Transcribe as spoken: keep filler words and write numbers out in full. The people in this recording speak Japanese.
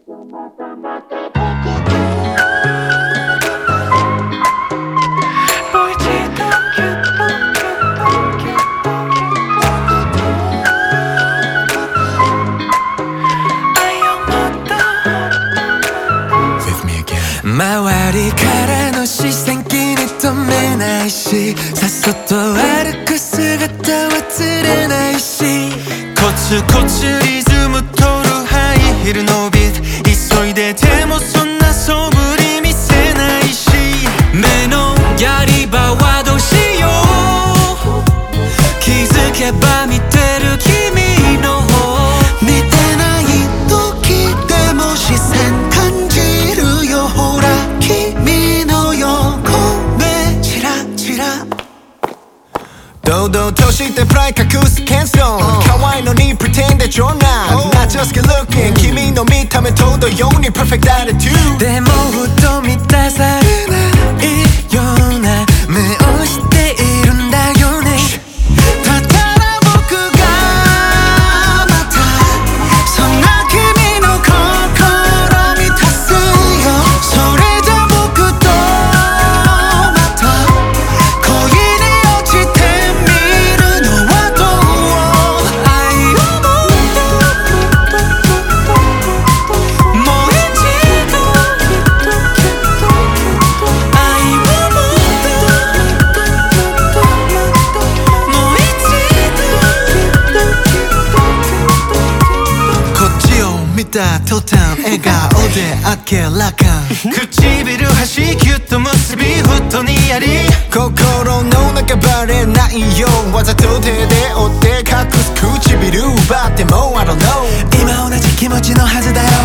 周りからの視線気に留めないし、さっそと歩く姿忘れないし、コツコツリズム取るハイヒールのビート、急いでてもそんな素振り見せないし、目のやり場はどうしよう、気づけば見てる君の方、見てない時でも視線感じるよ、ほら君の横目チラチラ、堂々としてプライ隠す謙遜、可愛いのに pretend that you're not Not just good looking、 君の見た目と同様に perfect attitude、 でもふと満たされないような目をしているんだよね。だから僕がまたそんな君の心満たすよ、それじゃ僕とまた恋に落ちてみるのはどう、愛をもっともう一度、愛をもっともう一度、こっちを見た途端笑顔で明らか、唇端キュッと結びふっとにやり、心の中バレないようわざと手で折って隠す唇奪っても I don't know、 今同じ気持ちのはずだよ、